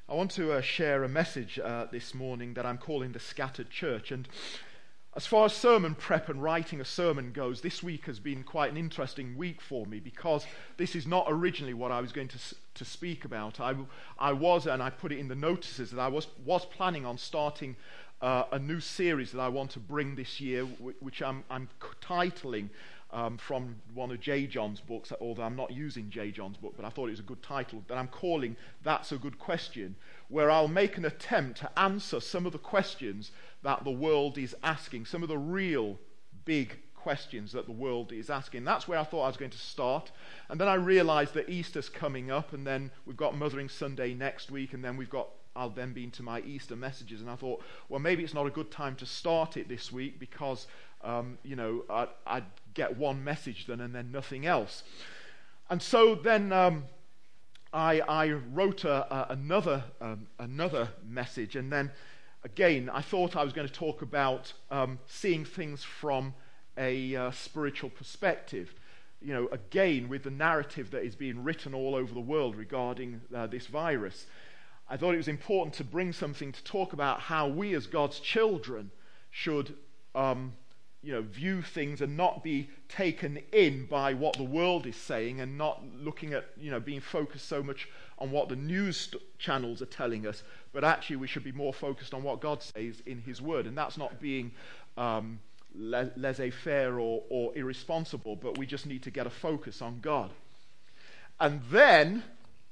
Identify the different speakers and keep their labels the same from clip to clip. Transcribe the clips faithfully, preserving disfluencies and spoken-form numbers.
Speaker 1: I want to uh, share a message uh, this morning that I'm calling the Scattered Church. And as far as sermon prep and writing a sermon goes, this week has been quite an interesting week for me, because this is not originally what I was going to to speak about. I, I was, and I put it in the notices, that I was, was planning on starting uh, a new series that I want to bring this year, which I'm, I'm titling Um, from one of J. John's books, although I'm not using J. John's book, but I thought it was a good title, that I'm calling That's a Good Question, where I'll make an attempt to answer some of the questions that the world is asking, some of the real big questions that the world is asking. That's where I thought I was going to start, and then I realized that Easter's coming up, and then we've got Mothering Sunday next week, and then we've got I'll then be into my Easter messages, and I thought, well, maybe it's not a good time to start it this week, because Um, you know, I'd, I'd get one message then and then nothing else. And so then um, I, I wrote a, a, another um, another message, and then again I thought I was going to talk about um, seeing things from a uh, spiritual perspective. You know, again with the narrative that is being written all over the world regarding uh, this virus. I thought it was important to bring something to talk about how we as God's children should um, you know, view things and not be taken in by what the world is saying, and not looking at, you know, being focused so much on what the news st- channels are telling us, but actually we should be more focused on what God says in His Word. And that's not being um, la- laissez-faire or, or irresponsible, but we just need to get a focus on God. And then,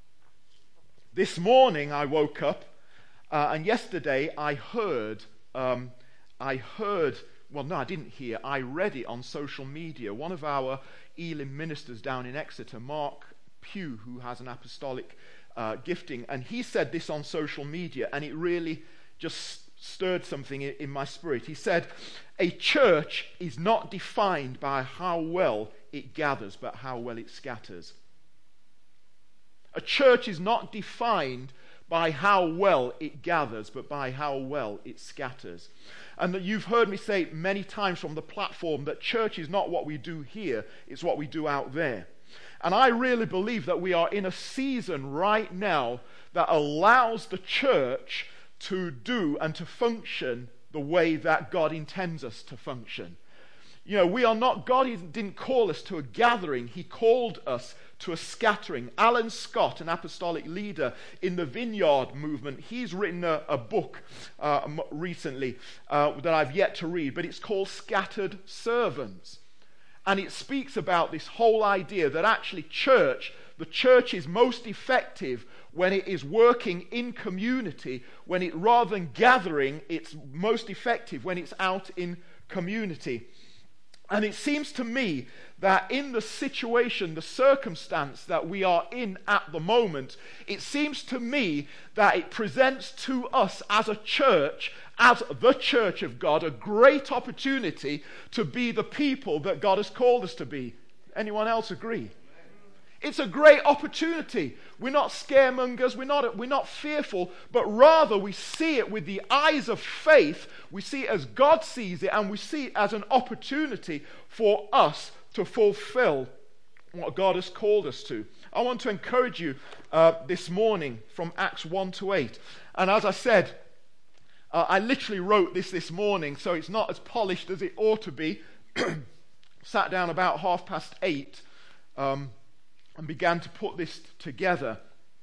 Speaker 1: this morning I woke up, uh, and yesterday I heard, um, I heard Well, no, I didn't hear. I read it on social media. One of our Elim ministers down in Exeter, Mark Pugh, who has an apostolic uh, gifting, and he said this on social media, and it really just stirred something in, in my spirit. He said, "A church is not defined by how well it gathers, but how well it scatters." A church is not defined by how well it gathers, but by how well it scatters. And that you've heard me say many times from the platform that church is not what we do here, it's what we do out there. And I really believe that we are in a season right now that allows the church to do and to function the way that God intends us to function. You know, we are not, God didn't call us to a gathering, He called us to a scattering. Alan Scott, an apostolic leader in the Vineyard movement, he's written a, a book uh, recently uh, that I've yet to read, but it's called Scattered Servants. And it speaks about this whole idea that actually church, the church is most effective when it is working in community, when it, rather than gathering, it's most effective when it's out in community. And it seems to me that in the situation, the circumstance that we are in at the moment, it seems to me that it presents to us as a church, as the church of God, a great opportunity to be the people that God has called us to be. Anyone else agree? It's a great opportunity. We're not scaremongers, we're not, we're not fearful, but rather we see it with the eyes of faith. We see it as God sees it, and we see it as an opportunity for us to fulfill what God has called us to. I want to encourage you uh, this morning from Acts one to eight. And as I said, uh, I literally wrote this this morning, so it's not as polished as it ought to be. Sat down about half past eight um, and began to put this together.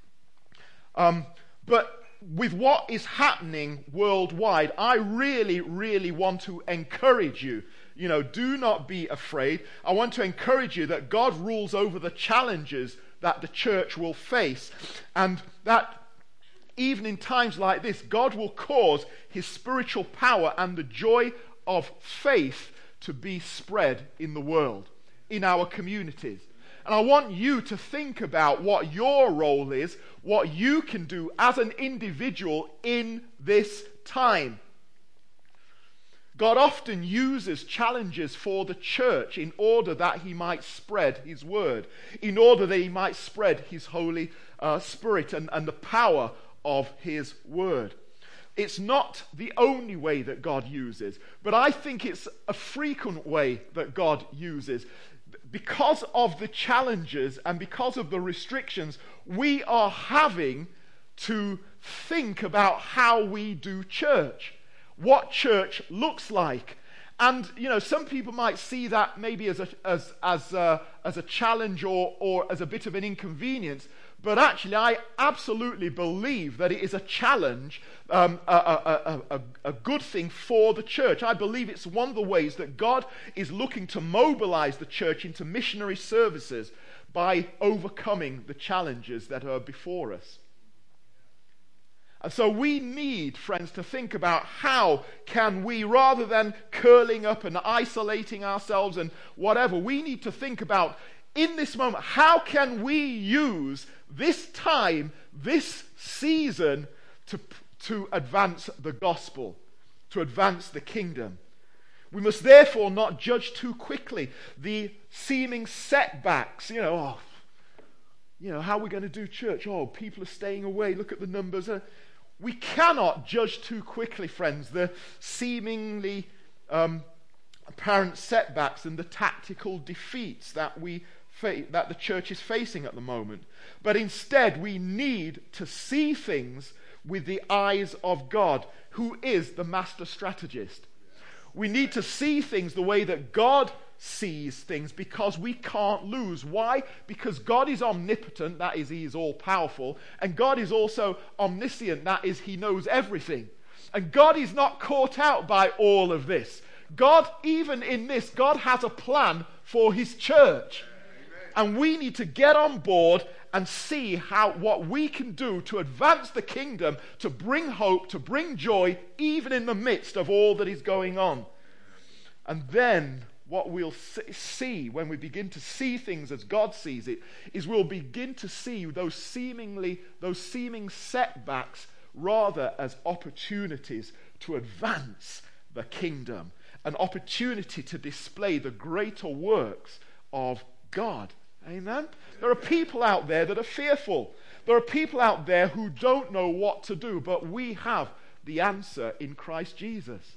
Speaker 1: Um, but with what is happening worldwide, I really, really want to encourage you. You know, do not be afraid. I want to encourage you that God rules over the challenges that the church will face, and that even in times like this, God will cause His spiritual power and the joy of faith to be spread in the world, in our communities. And I want you to think about what your role is, what you can do as an individual in this time. God often uses challenges for the church in order that He might spread His word, in order that He might spread His Holy uh, Spirit and, and the power of His word. It's not the only way that God uses, but I think it's a frequent way that God uses. Because of the challenges and because of the restrictions we are having to think about how we do church, what church looks like. And, you know, some people might see that maybe as a, as, as a, as a challenge or, or as a bit of an inconvenience. But actually, I absolutely believe that it is a challenge, um, a, a, a, a, a good thing for the church. I believe it's one of the ways that God is looking to mobilize the church into missionary services by overcoming the challenges that are before us. And so we need, friends, to think about how can we, rather than curling up and isolating ourselves and whatever, we need to think about, in this moment, how can we use this time, this season, to, to advance the gospel, to advance the kingdom. We must therefore not judge too quickly the seeming setbacks. You know, oh, you know, how are we going to do church? Oh, people are staying away. Look at the numbers. Uh, we cannot judge too quickly, friends, the seemingly um, apparent setbacks and the tactical defeats that we fa- that the church is facing at the moment. But instead, we need to see things with the eyes of God, who is the master strategist. We need to see things the way that God sees things, because we can't lose. Why? Because God is omnipotent, that is, he is all-powerful, and God is also omniscient, that is, he knows everything. And God is not caught out by all of this. God, even in this, God has a plan for his church. And we need to get on board and see how what we can do to advance the kingdom, to bring hope, to bring joy, even in the midst of all that is going on. And then what we'll see when we begin to see things as God sees it is we'll begin to see those seemingly those seeming setbacks rather as opportunities to advance the kingdom, an opportunity to display the greater works of God. Amen? There are people out there that are fearful. There are people out there who don't know what to do, but we have the answer in Christ Jesus.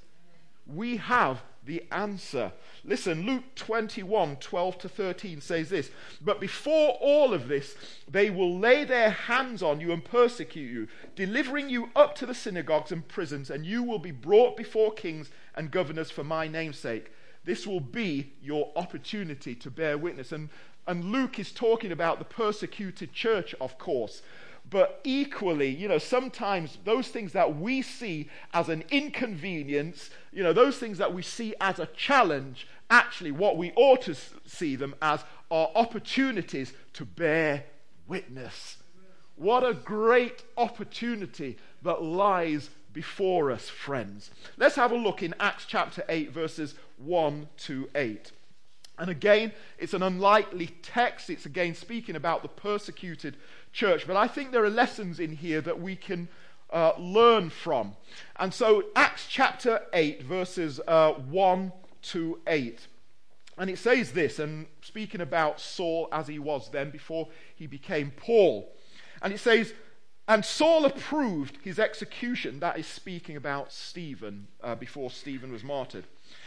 Speaker 1: We have the answer. Listen, Luke twenty-one, twelve to thirteen says this: "But before all of this, they will lay their hands on you and persecute you, delivering you up to the synagogues and prisons, and you will be brought before kings and governors for my name's sake. This will be your opportunity to bear witness." And, and Luke is talking about the persecuted church, of course. But equally, you know, sometimes those things that we see as an inconvenience, you know, those things that we see as a challenge, actually what we ought to see them as are opportunities to bear witness. What a great opportunity that lies before us, friends. Let's have a look in Acts chapter eight, verses one to eight. And again, it's an unlikely text. It's again speaking about the persecuted church. But I think there are lessons in here that we can uh, learn from. And so Acts chapter eight, verses uh, one to eight. And it says this, and speaking about Saul as he was then before he became Paul. And it says, "And Saul approved his execution." That is speaking about Stephen, uh, before Stephen was martyred.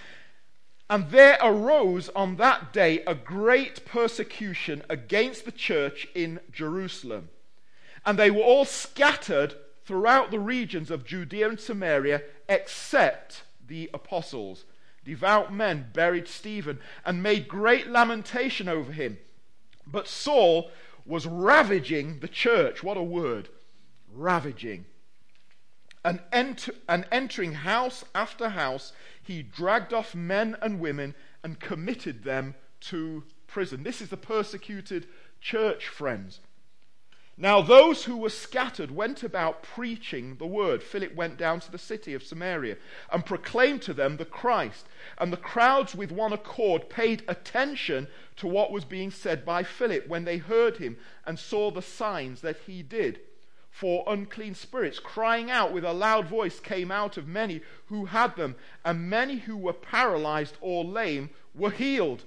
Speaker 1: "And there arose on that day a great persecution against the church in Jerusalem. And they were all scattered throughout the regions of Judea and Samaria, except the apostles. Devout men buried Stephen and made great lamentation over him. But Saul was ravaging the church." What a word. Ravaging. And, enter, and entering house after house, he dragged off men and women and committed them to prison. This is the persecuted church, friends. "Now those who were scattered went about preaching the word. Philip went down to the city of Samaria and proclaimed to them the Christ. And the crowds with one accord paid attention to what was being said by Philip when they heard him and saw the signs that he did. For unclean spirits, crying out with a loud voice, came out of many who had them, and many who were paralyzed or lame were healed.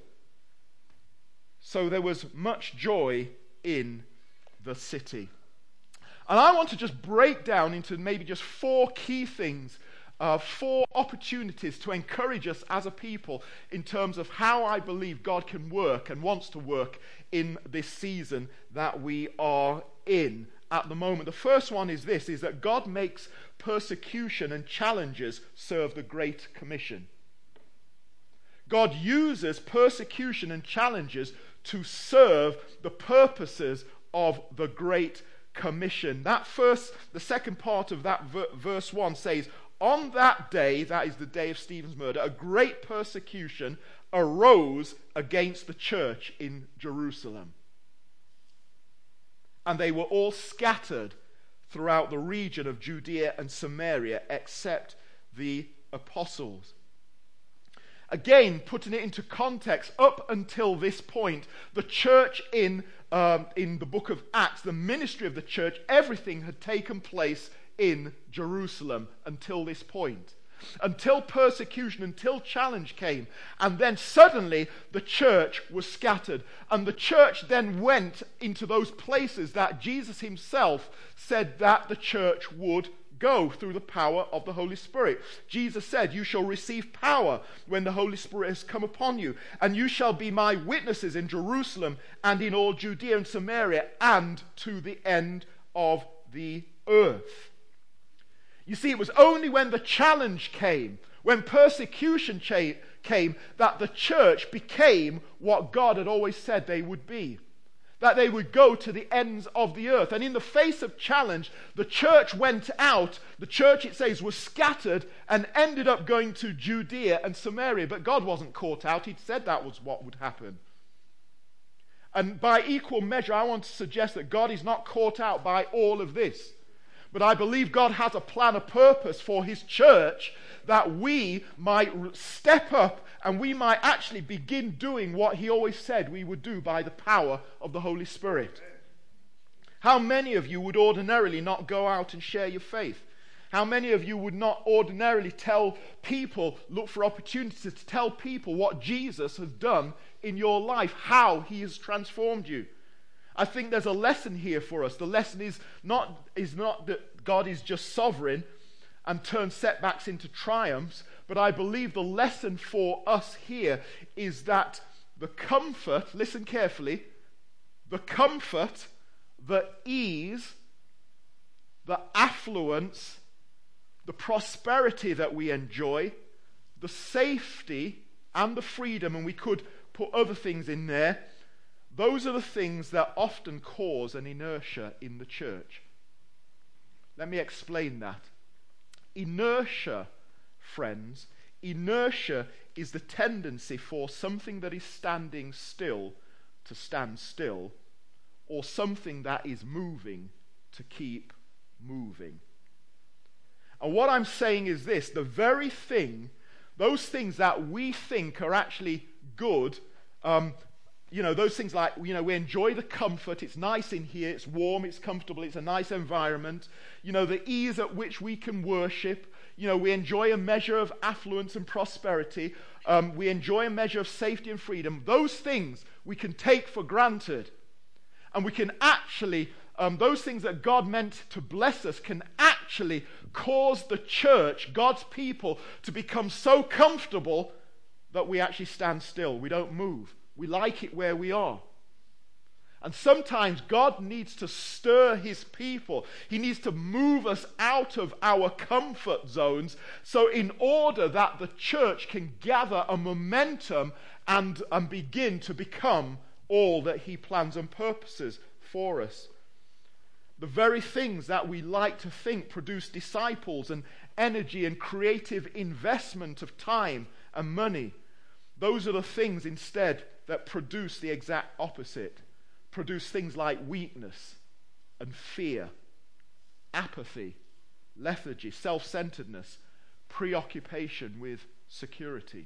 Speaker 1: So there was much joy in the city." And I want to just break down into maybe just four key things, uh, four opportunities to encourage us as a people in terms of how I believe God can work and wants to work in this season that we are in, at the moment. The first one is this, is that God makes persecution and challenges serve the Great Commission. God uses persecution and challenges to serve the purposes of the Great Commission. That first, the second part of that ver- verse one says, on that day, that is the day of Stephen's murder, a great persecution arose against the church in Jerusalem. And they were all scattered throughout the region of Judea and Samaria, except the apostles. Again, putting it into context, up until this point, the church in, um, in the book of Acts, the ministry of the church, everything had taken place in Jerusalem until this point. Until persecution, until challenge came. And then suddenly the church was scattered. And the church then went into those places that Jesus himself said that the church would go through the power of the Holy Spirit. Jesus said, you shall receive power when the Holy Spirit has come upon you, and you shall be my witnesses in Jerusalem and in all Judea and Samaria and to the end of the earth. You see, it was only when the challenge came, when persecution cha- came, that the church became what God had always said they would be. That they would go to the ends of the earth. And in the face of challenge, the church went out. The church, it says, was scattered and ended up going to Judea and Samaria. But God wasn't caught out. He'd said that was what would happen. And by equal measure, I want to suggest that God is not caught out by all of this. But I believe God has a plan, a purpose for his church, that we might step up and we might actually begin doing what he always said we would do by the power of the Holy Spirit. How many of you would ordinarily not go out and share your faith? How many of you would not ordinarily tell people, look for opportunities to tell people what Jesus has done in your life, how he has transformed you? I think there's a lesson here for us. The lesson is not, is not that God is just sovereign and turns setbacks into triumphs, but I believe the lesson for us here is that the comfort, listen carefully, the comfort, the ease, the affluence, the prosperity that we enjoy, the safety and the freedom, and we could put other things in there, those are the things that often cause an inertia in the church. Let me explain that. Inertia, friends, inertia is the tendency for something that is standing still to stand still, or something that is moving to keep moving. And what I'm saying is this, the very thing, those things that we think are actually good, um, you know, those things like, you know, we enjoy the comfort, it's nice in here, it's warm, it's comfortable, it's a nice environment, you know, the ease at which we can worship, you know, we enjoy a measure of affluence and prosperity, um, we enjoy a measure of safety and freedom. Those things we can take for granted. And we can actually, um, those things that God meant to bless us can actually cause the church, God's people, to become so comfortable that we actually stand still, we don't move. We like it where we are. And sometimes God needs to stir his people. He needs to move us out of our comfort zones, so in order that the church can gather a momentum and, and begin to become all that he plans and purposes for us. The very things that we like to think produce disciples and energy and creative investment of time and money, those are the things instead that produce the exact opposite. Produce things like weakness and fear, apathy, lethargy, self-centeredness, preoccupation with security.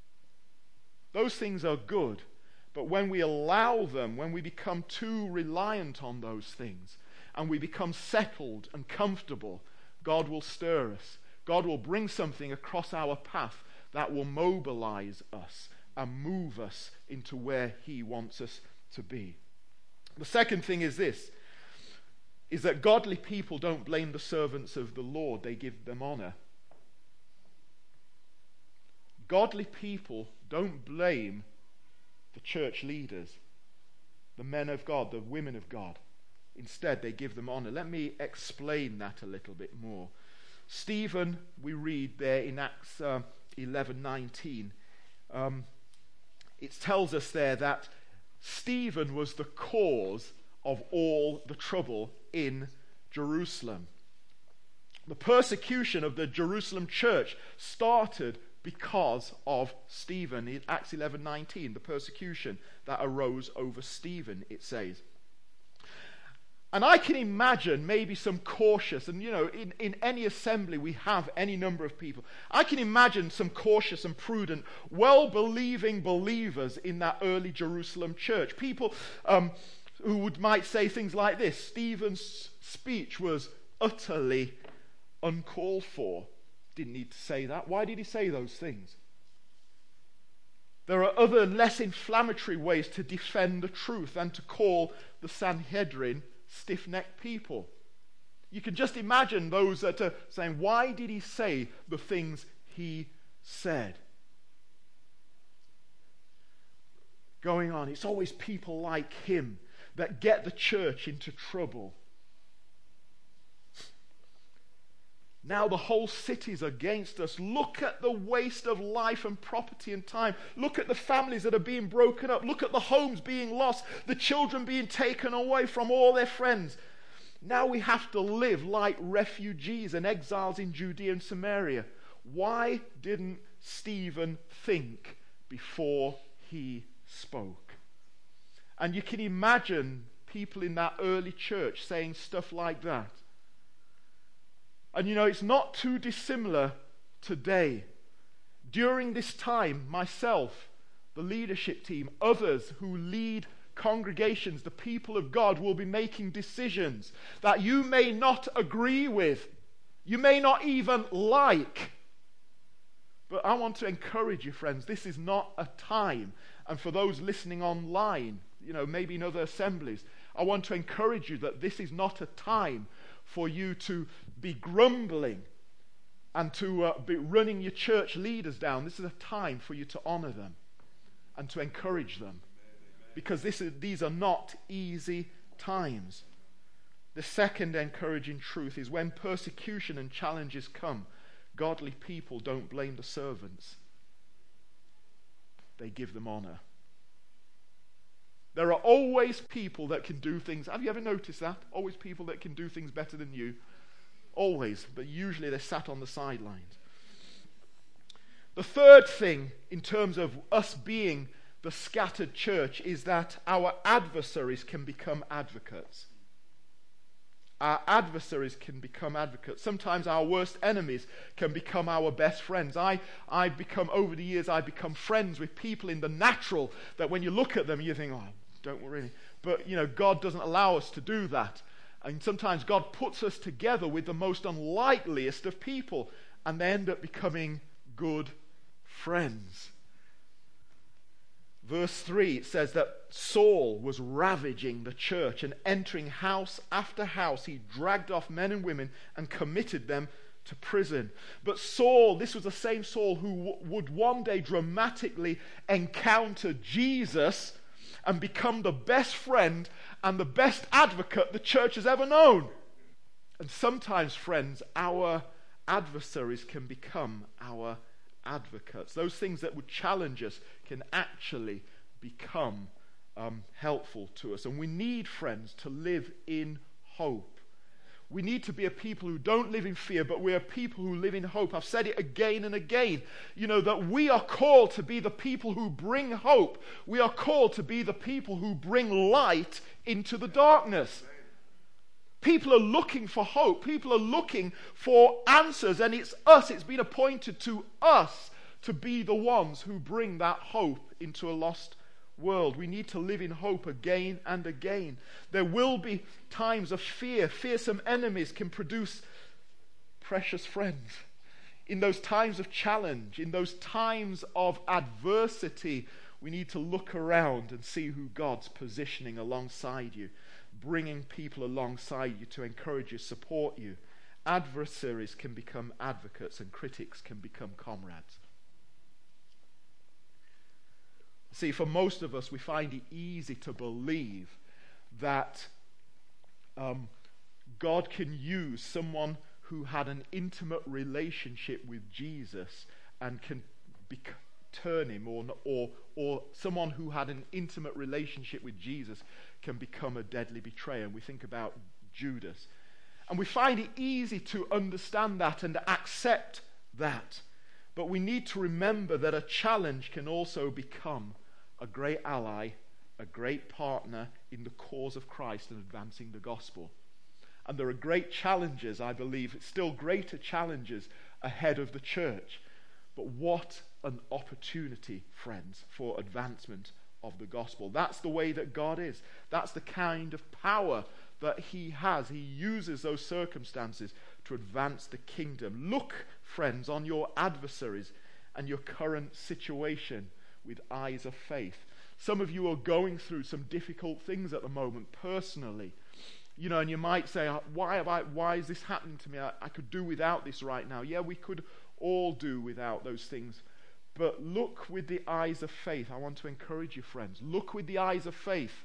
Speaker 1: Those things are good, but when we allow them, when we become too reliant on those things, and we become settled and comfortable, God will stir us. God will bring something across our path that will mobilize us and move us into where he wants us to be. The second thing is this, is that godly people don't blame the servants of the Lord, they give them honor. Godly people don't blame the church leaders, the men of God, the women of God. Instead, they give them honor. Let me explain that a little bit more. Stephen, we read there in Acts uh, eleven nineteen, um, it tells us there that Stephen was the cause of all the trouble in Jerusalem. The persecution of the Jerusalem church started because of Stephen. In Acts eleven nineteen, the persecution that arose over Stephen, it says. And I can imagine maybe some cautious, and you know, in, in any assembly we have any number of people. I can imagine some cautious and prudent, well-believing believers in that early Jerusalem church. People um, who would, might say things like this: Stephen's speech was utterly uncalled for. Didn't need to say that. Why did he say those things? There are other less inflammatory ways to defend the truth than to call the Sanhedrin stiff-necked people. You can just imagine those that are saying, why did he say the things he said? Going on, it's always people like him that get the church into trouble. Now the whole city's against us. Look at the waste of life and property and time. Look at the families that are being broken up. Look at the homes being lost. The children being taken away from all their friends. Now we have to live like refugees and exiles in Judea and Samaria. Why didn't Stephen think before he spoke? And you can imagine people in that early church saying stuff like that. And you know, it's not too dissimilar today. During this time, myself, the leadership team, others who lead congregations, the people of God, will be making decisions that you may not agree with, you may not even like. But I want to encourage you, friends, this is not a time. And for those listening online, you know, maybe in other assemblies, I want to encourage you that this is not a time for you to be grumbling and to uh, be running your church leaders down. This is a time for you to honor them and to encourage them, because this is, these are not easy times. The second encouraging truth is when persecution and challenges come, godly people don't blame the servants. They give them honor. There are always people that can do things. Have you ever noticed that? Always people that can do things better than you. Always. But usually they're sat on the sidelines. The third thing in terms of us being the scattered church is that our adversaries can become advocates. Our adversaries can become advocates. Sometimes our worst enemies can become our best friends. I, I become, over the years, I become friends with people in the natural that when you look at them, you think, oh, don't really. But, you know, God doesn't allow us to do that. And sometimes God puts us together with the most unlikeliest of people, and they end up becoming good friends. Verse three, it says that Saul was ravaging the church and entering house after house. He dragged off men and women and committed them to prison. But Saul, this was the same Saul who w- would one day dramatically encounter Jesus and become the best friend and the best advocate the church has ever known. And sometimes, friends, our adversaries can become our advocates. Those things that would challenge us can actually become um, helpful to us. And we need, friends, to live in hope. We need to be a people who don't live in fear, but we are people who live in hope. I've said it again and again, you know, that we are called to be the people who bring hope. We are called to be the people who bring light into the darkness. People are looking for hope. People are looking for answers, and it's us, it's been appointed to us to be the ones who bring that hope into a lost world. We need to live in hope again and again. There will be times of fear. Fearsome enemies can produce precious friends. In those times of challenge, in those times of adversity, we need to look around and see who God's positioning alongside you, bringing people alongside you to encourage you, support you. Adversaries can become advocates and critics can become comrades. See, for most of us, we find it easy to believe that um, God can use someone who had an intimate relationship with Jesus and can be, turn him, or, or, or someone who had an intimate relationship with Jesus can become a deadly betrayer. And we think about Judas. And we find it easy to understand that and accept that. But we need to remember that a challenge can also become a great ally, a great partner in the cause of Christ and advancing the gospel. And there are great challenges, I believe, still greater challenges ahead of the church. But what an opportunity, friends, for advancement of the gospel. That's the way that God is. That's the kind of power that he has. He uses those circumstances to advance the kingdom. Look, friends, on your adversaries and your current situation with eyes of faith. Some of you are going through some difficult things at the moment personally. You know, and you might say, why have I, why is this happening to me? I, I could do without this right now. Yeah, we could all do without those things. But look with the eyes of faith. I want to encourage you, friends. Look with the eyes of faith.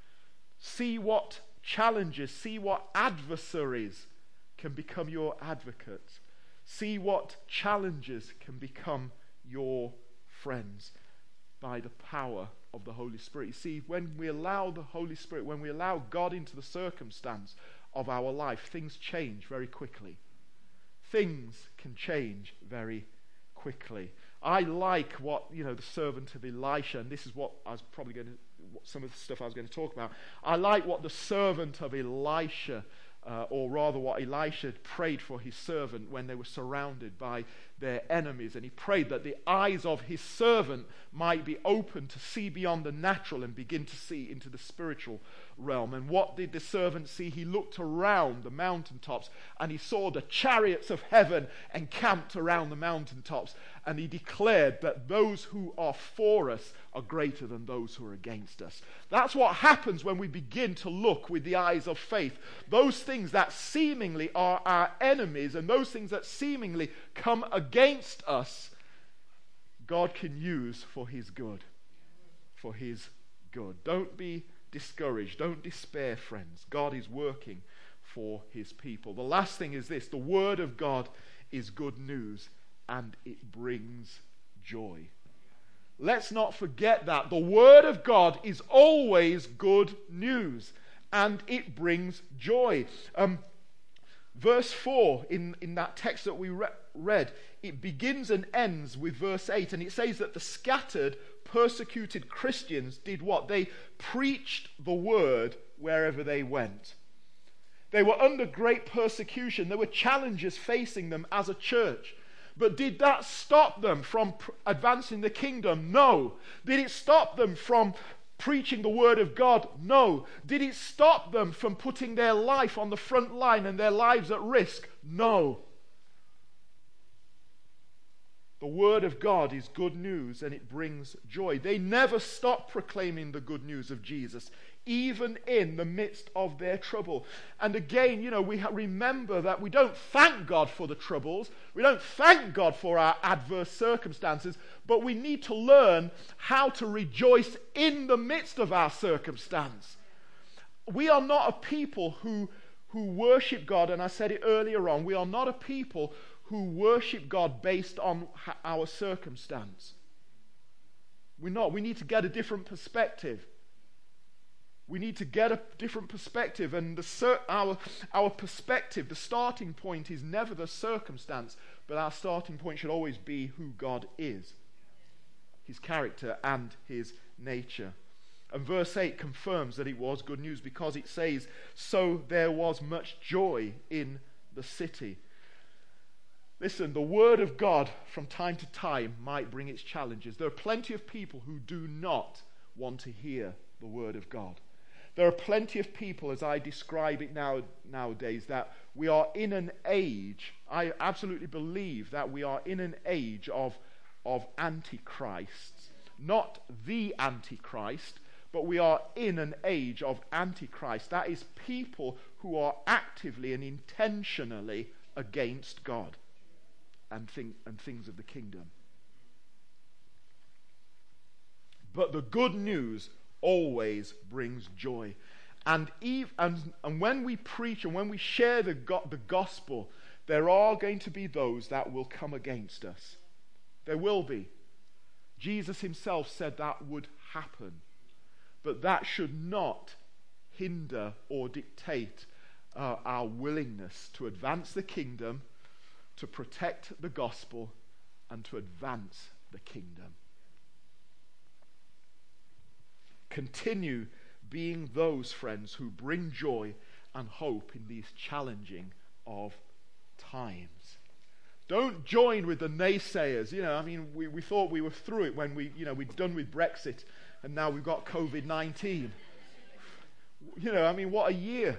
Speaker 1: See what challenges, see what adversaries can become your advocates. See what challenges can become your friends by the power of the Holy Spirit. You see, when we allow the Holy Spirit, when we allow God into the circumstance of our life, things change very quickly. Things can change very quickly. I like what, you know, the servant of Elisha, and this is what I was probably going to, some of the stuff I was going to talk about. I like what the servant of Elisha, uh, or rather what Elisha prayed for his servant when they were surrounded by their enemies. And he prayed that the eyes of his servant might be open to see beyond the natural and begin to see into the spiritual realm. And what did the servant see? He looked around the mountaintops and he saw the chariots of heaven encamped around the mountaintops. And he declared that those who are for us are greater than those who are against us. That's what happens when we begin to look with the eyes of faith. Those things that seemingly are our enemies and those things that seemingly come against us, God can use for his good. For his good. Don't be discouraged. Don't despair, friends. God is working for his people. The last thing is this: the word of God is good news and it brings joy. Let's not forget that. The word of God is always good news and it brings joy. Um, verse four in, in that text that we re- read, it begins and ends with verse eight, and it says that the scattered, persecuted Christians did what? They preached the word wherever they went. They were under great persecution. There were challenges facing them as a church. But did that stop them from pr- advancing the kingdom? No. Did it stop them from preaching the word of God? No. Did it stop them from putting their life on the front line and their lives at risk? No. The word of God is good news and it brings joy. They never stopped proclaiming the good news of Jesus, even in the midst of their trouble. And again, you know, we ha- remember that we don't thank God for the troubles. We don't thank God for our adverse circumstances, but we need to learn how to rejoice in the midst of our circumstance. We are not a people who, who worship God, and I said it earlier on, we are not a people who worship God based on our circumstance. We're not. We need to get a different perspective. We need to get a different perspective, and the, our, our perspective, the starting point is never the circumstance, but our starting point should always be who God is, his character and his nature. And verse eight confirms that it was good news because it says, so there was much joy in the city. Listen, the word of God from time to time might bring its challenges. There are plenty of people who do not want to hear the word of God. There are plenty of people, as I describe it now nowadays, that we are in an age, I absolutely believe that we are in an age of, of antichrists. Not the antichrist, but we are in an age of antichrist. That is people who are actively and intentionally against God and, thing, and things of the kingdom. But the good news always brings joy. And, eve, and, and when we preach and when we share the, go- the gospel, there are going to be those that will come against us. There will be. Jesus himself said that would happen. But that should not hinder or dictate uh, our willingness to advance the kingdom, to protect the gospel, and to advance the kingdom. Continue being those friends who bring joy and hope in these challenging of times. Don't join with the naysayers. You know, I mean, we, we thought we were through it when we, you know, we'd done with Brexit, and now we've got covid nineteen. You know, I mean, what a year.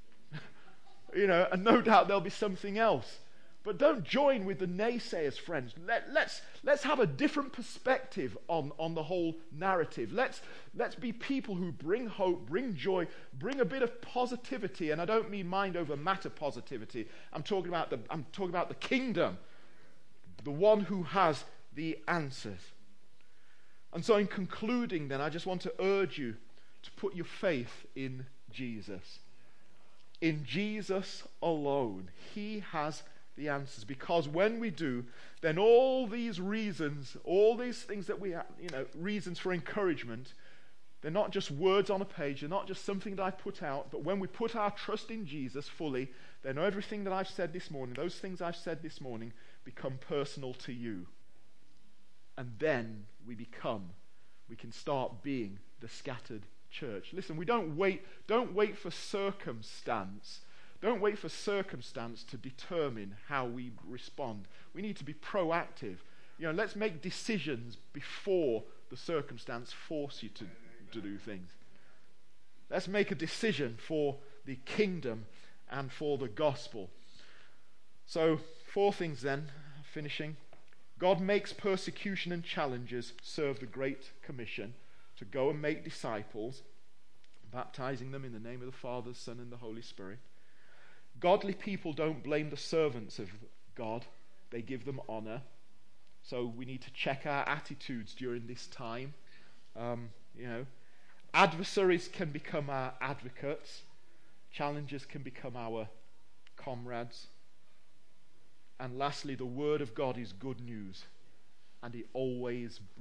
Speaker 1: You know, and no doubt there'll be something else. But don't join with the naysayers, friends. Let, let's, let's have a different perspective on, on the whole narrative. Let's, let's be people who bring hope, bring joy, bring a bit of positivity. And I don't mean mind over matter positivity. I'm talking about the, I'm talking about the kingdom, the one who has the answers. And so in concluding then, I just want to urge you to put your faith in Jesus. In Jesus alone. He has the answers, because when we do, then all these reasons, all these things that we have, you know, reasons for encouragement, they're not just words on a page, they're not just something that I put out, but when we put our trust in Jesus fully, then everything that I've said this morning, those things I've said this morning, become personal to you. And then we become, we can start being the scattered church. Listen, we don't wait, don't wait for circumstance. Don't wait for circumstance to determine how we respond. We need to be proactive. You know, let's make decisions before the circumstance force you to, to do things. Let's make a decision for the kingdom and for the gospel. So, four things then, finishing. God makes persecution and challenges serve the Great Commission to go and make disciples, baptizing them in the name of the Father, Son, and the Holy Spirit. Godly people don't blame the servants of God. They give them honor. So we need to check our attitudes during this time. Um, you know, adversaries can become our advocates. Challenges can become our comrades. And lastly, the word of God is good news. And it always